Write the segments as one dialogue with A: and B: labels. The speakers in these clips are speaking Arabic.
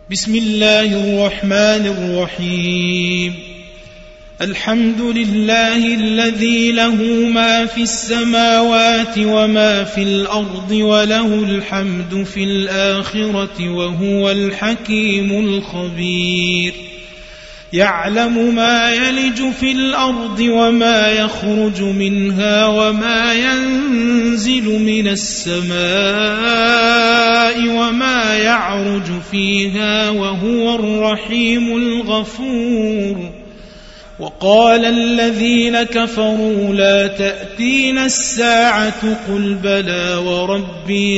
A: بسم الله الرحمن الرحيم. الحمد لله الذي له ما في السماوات وما في الأرض وله الحمد في الآخرة وهو الحكيم الخبير. يعلم ما يلج في الأرض وما يخرج منها وما ينزل من السماء وما يعرج فيها وهو الرحيم الغفور. وقال الذين كفروا لا تأتينا الساعة قل بلى وربي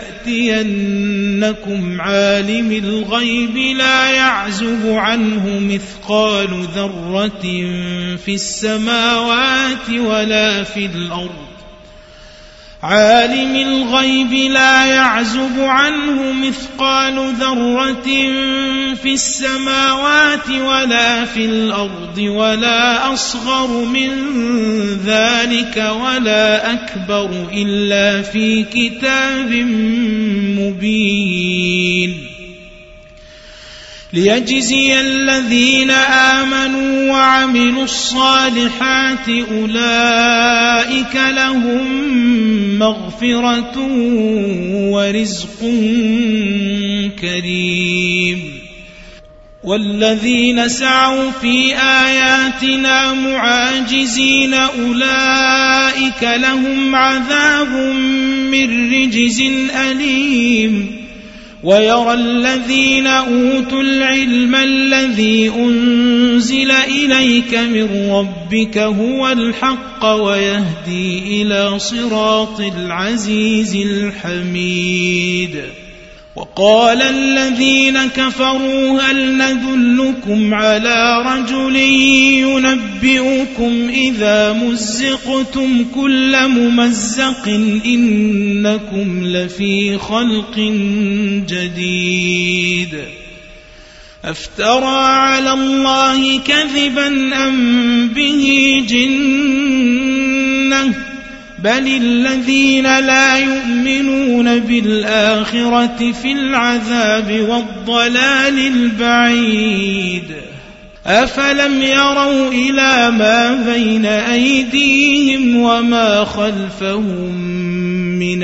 A: لتأتينكم عالم الغيب لا يعزب عنه مثقال ذرة في السماوات ولا في الأرض عالم الغيب لا يعزب عنه مثقال ذرة في السماوات ولا في الأرض ولا أصغر من ذلك ولا أكبر إلا في كتاب مبين. ليجزي الذين آمنوا وعملوا الصالحات أولئك لهم مغفرة ورزق كريم. والذين سعوا في آياتنا معاجزين أولئك لهم عذاب من رجز أليم. ويرى الذين أوتوا العلم الذي أنزل إليك من ربك هو الحق ويهدي إلى صراط العزيز الحميد. وقال الذين كفروا هل ندلكم على رجل ينبئكم إذا مزقتم كل ممزق إنكم لفي خلق جديد. أفترى على الله كذبا أم به جنة بل الذين لا يؤمنون بالآخرة في العذاب والضلال البعيد. أفلم يروا إلى ما بين أيديهم وما خلفهم من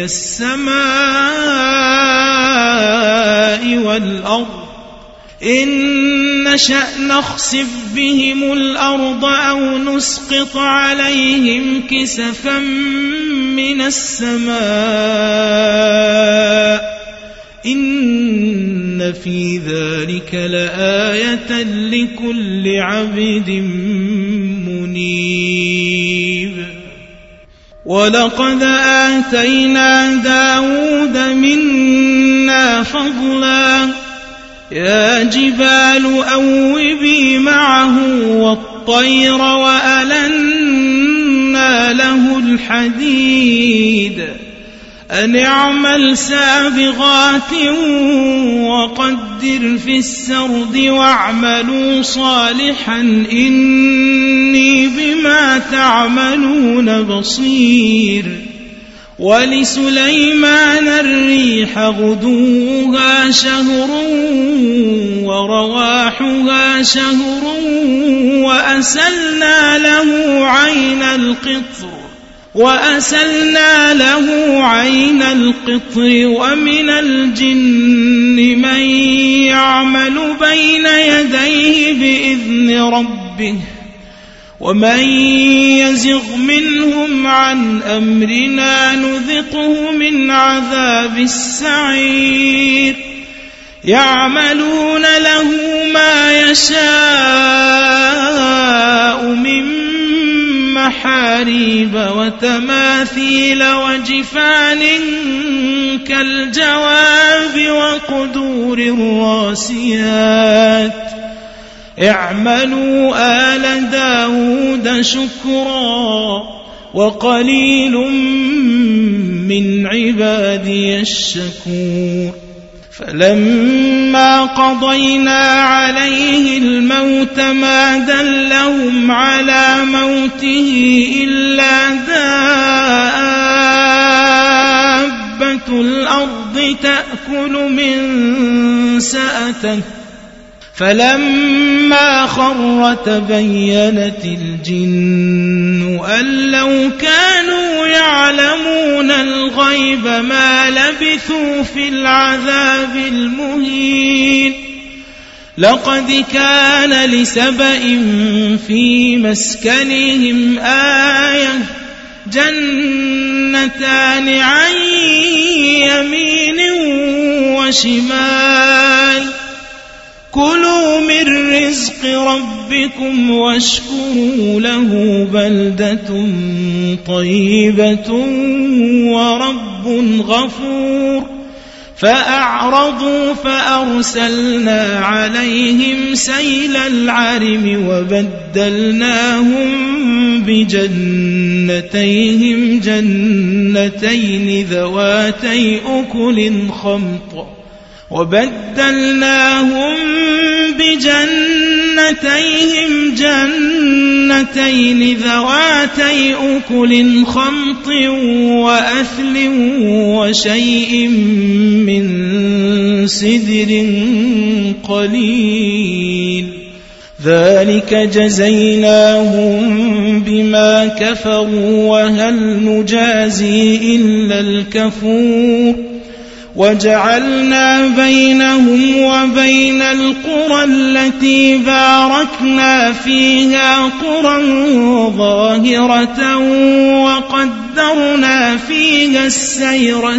A: السماء والأرض إن نشأ نخسف بهم الأرض أو نسقط عليهم كسفا من السماء إن في ذلك لآية لكل عبد منيب. ولقد آتينا داود منا فضلا يا جبال أوبي معه والطير وألنا له الحديد أن اعمل سابغات وقدر في السرد واعملوا صالحا إني بما تعملون بصير. ولسليمان الريح غدوها شهر ورواحها شهر وأسلنا له عين القطر ومن الجن من يعمل بين يديه بإذن ربه ومن يزغ منهم عن أمرنا نذقه من عذاب السعير. يعملون له ما يشاء من محاريب وتماثيل وجفان كالجواب وقدور الراسيات. اعملوا آل داود شكرا وقليل من عبادي الشكور. فلما قضينا عليه الموت ما دلهم على موته إلا دابة الأرض تأكل من سأته فلما خر تبينت الجن أن لو كانوا يعلمون الغيب ما لبثوا في العذاب المهين لقد كان لسبإ في مسكنهم آية جنتان عن يمين وشمال كلوا من رزق ربكم واشكروا له بلدة طيبة ورب غفور فأعرضوا فأرسلنا عليهم سيل العرم وبدلناهم بجنتيهم جنتين ذواتي أكل خمط وأثل وشيء من سدر قليل ذلك جزيناهم بما كفروا وهل نجازي إلا الكفور وجعلنا بينهم وبين القرى التي باركنا فيها قرى ظاهرة وقدرنا فيها السير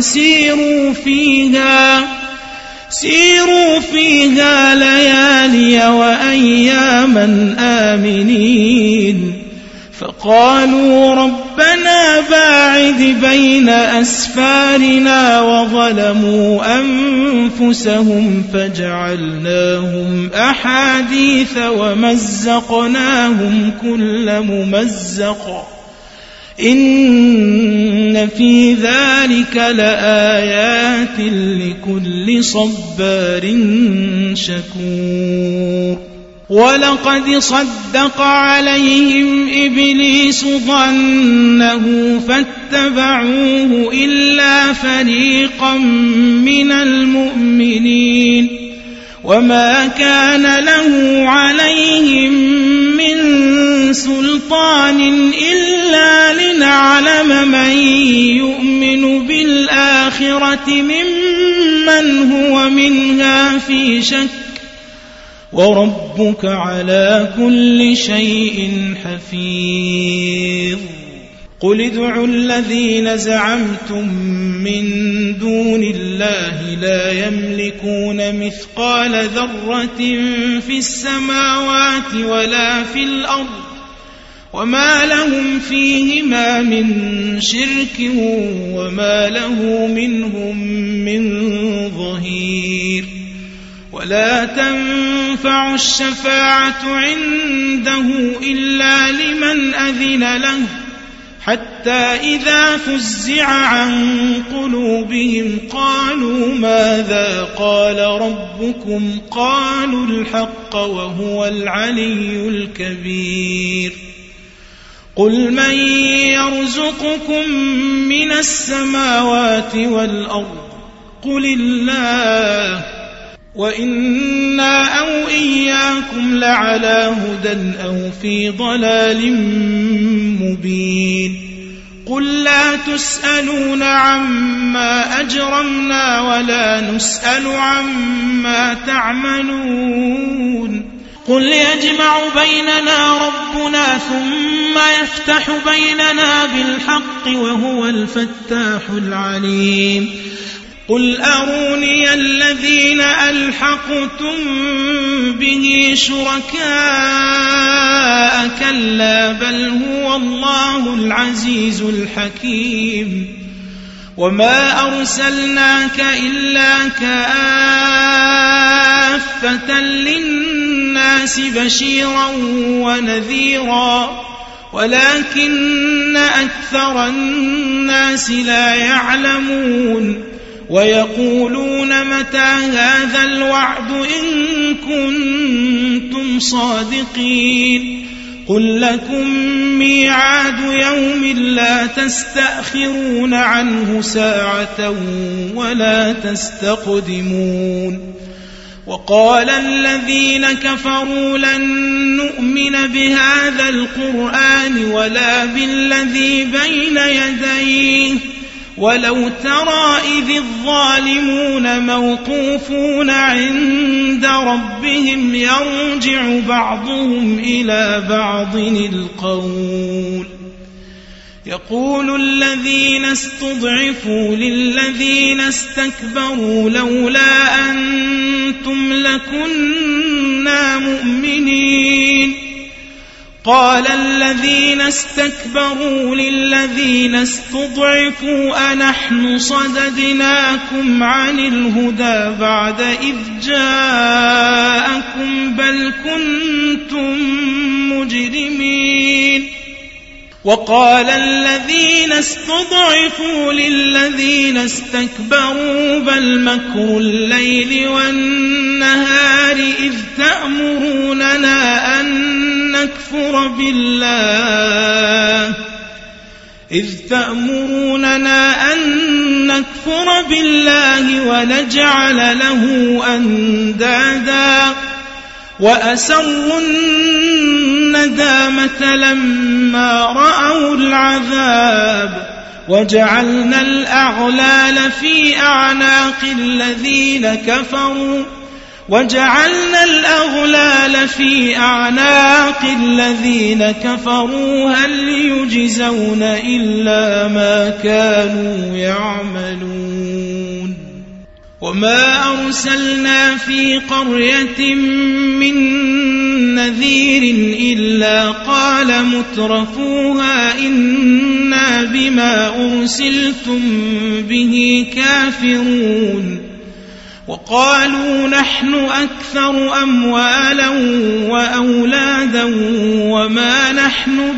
A: سيروا فيها ليالي وأياما آمنين فقالوا ربنا باعد بين أسفارنا وظلموا أنفسهم فجعلناهم أحاديث ومزقناهم كل ممزق إن في ذلك لآيات لكل صبار شكور ولقد صدق عليهم إبليس ظنه فاتبعوه إلا فريقا من المؤمنين وما كان له عليهم من سلطان إلا لنعلم من يؤمن بالآخرة ممن هو منها في شك وربك على كل شيء حفيظ قل ادعوا الذين زعمتم من دون الله لا يملكون مثقال ذرة في السماوات ولا في الأرض وما لهم فيهما من شرك وما له منهم من ظهير ولا تنفع الشفاعة عنده إلا لمن أذن له حتى إذا فزع عن قلوبهم قالوا ماذا قال ربكم قالوا الحق وهو العلي الكبير قل من يرزقكم من السماوات والأرض قل الله وإنا أو إياكم لعلى هدى أو في ضلال مبين قل لا تسألون عما أجرمنا ولا نسأل عما تعملون قل يجمع بيننا ربنا ثم يفتح بيننا بالحق وهو الفتاح العليم قل أروني الذين ألحقتم به شركاء كلا بل هو الله العزيز الحكيم وما أرسلناك إلا كافة للناس بشيرا ونذيرا ولكن أكثر الناس لا يعلمون ويقولون متى هذا الوعد إن كنتم صادقين قل لكم ميعاد يوم لا تستأخرون عنه ساعة ولا تستقدمون وقال الذين كفروا لن نؤمن بهذا القرآن ولا بالذي بين يديه ولو ترى إذ الظالمون موقوفون عند ربهم يرجع بعضهم إلى بعض القول يقول الذين استضعفوا للذين استكبروا لولا أنتم لكنا مؤمنين قال الذين استكبروا للذين استضعفوا أنحن صددناكم عن الهدى بعد إذ جاءكم بل كنتم مجرمين وقال الذين استضعفوا للذين استكبروا بل مكر الليل والنهار إذ تأمروننا أن نكفر بالله ونجعل له أندادا وأسروا الندامة لما رأوا العذاب وجعلنا الأغلال في أعناق الذين كفروا هل يجزون إلا ما كانوا يعملون وما أرسلنا في قرية من نذير إلا قال مترفوها إنا بما أرسلتم به كافرون وقالوا نحن أكثر أموالا وأولادا وما نحن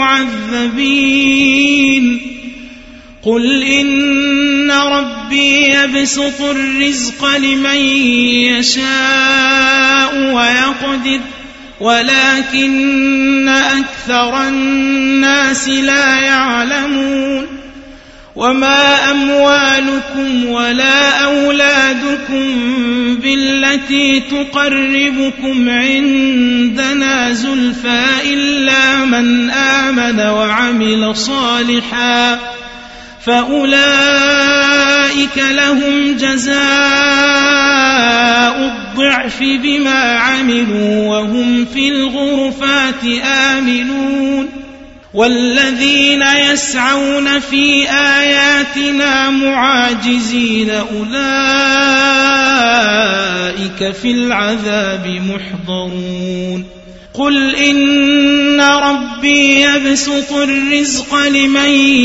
A: بمعذبين قل إن ربي يبسط الرزق لمن يشاء ويقدر ولكن أكثر الناس لا يعلمون وما أموالكم ولا أولادكم بالتي تقربكم عندنا زلفى إلا من آمن وعمل صالحا فأولئك لهم جزاء الضعف بما عملوا وهم في الغرفات آمنون والذين يسعون في آياتنا معاجزين أولئك في العذاب محضرون قل إن ربي يبسط الرزق لمن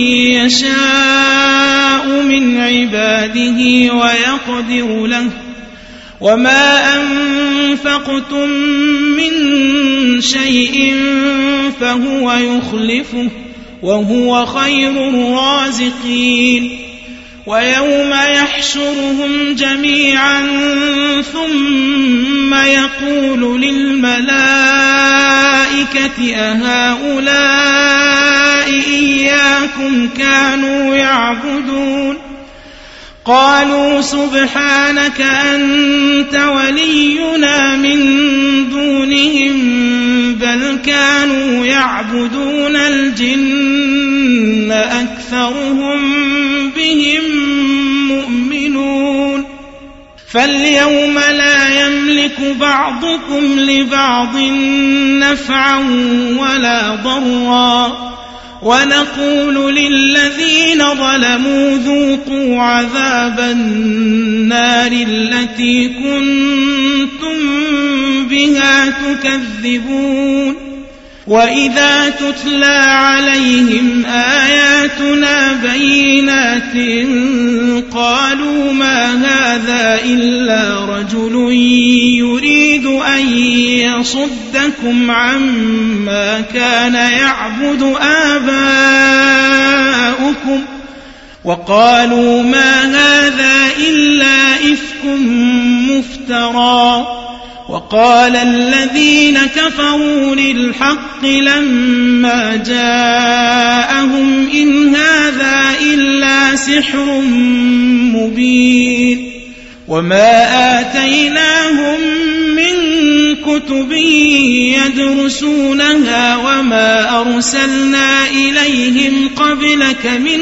A: يشاء من عباده ويقدر له وما أنفقتم من شيء فهو يخلفه وهو خير الرازقين ويوم يحشرهم جميعا ثم يقول للملائكة أهؤلاء إياكم كانوا يعبدون قالوا سبحانك أنت ولينا من دونهم بل كانوا يعبدون الجن أكثرهم بهم مؤمنون فاليوم لا يملك بعضكم لبعض نفعا ولا ضرا ونقول للذين ظلموا ذوقوا عذاب النار التي كنتم بها تكذبون وإذا تتلى عليهم آياتنا بينات قالوا ما هذا إلا رجل يريد أن يصدكم عما كان يعبد آباؤكم وقالوا ما هذا إلا إفك مفترى وقال الذين كفروا للحق لما جاءهم إن هذا إلا سحر مبين وما آتيناهم كتب يدرسونها وما أرسلنا إليهم قبلك من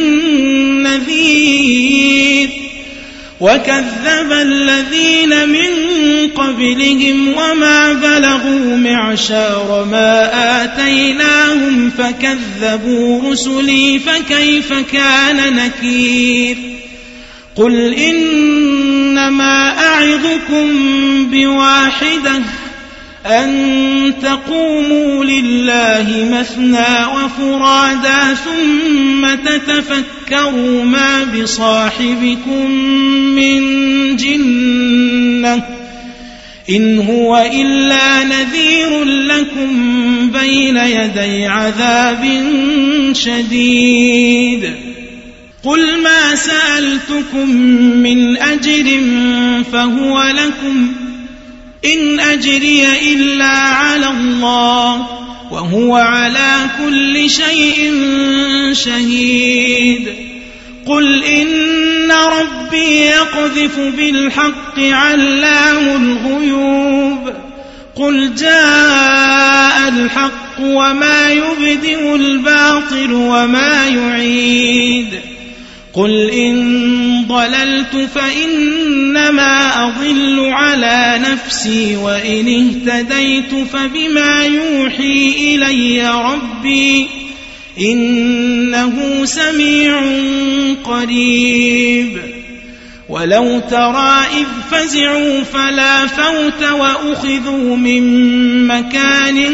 A: نذير وكذب الذين من قبلهم وما بلغوا معشار ما آتيناهم فكذبوا رسلي فكيف كان نكير قل إنما أعظكم بواحدة أن تقوموا لله مثنى وفرادا ثم تتفكروا ما بصاحبكم من جنة إن هو إلا نذير لكم بين يدي عذاب شديد قل ما سألتكم من أجر فهو لكم إن أجري إلا على الله وهو على كل شيء شهيد قل إن ربي يقذف بالحق علام الغيوب قل جاء الحق وما يبدئ الباطل وما يعيد قل إن ضللت فإنما أضل على نفسي وإن اهتديت فبما يوحي إلي ربي إنه سميع قريب ولو ترى إذ فزعوا فلا فوت وأخذوا من مكان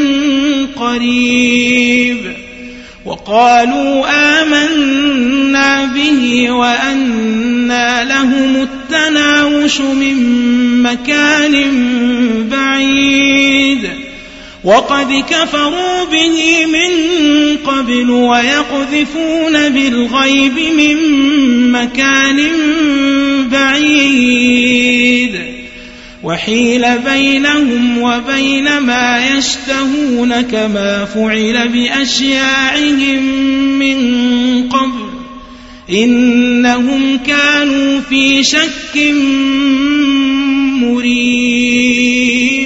A: قريب وقالوا آمنا به وأنى لهم التناوش من مكان بعيد وقد كفروا به من قبل ويقذفون بالغيب من مكان بعيد وحيل بينهم وبين ما يشتهون كما فعل بأشياعهم من قبل إنهم كانوا في شك مريب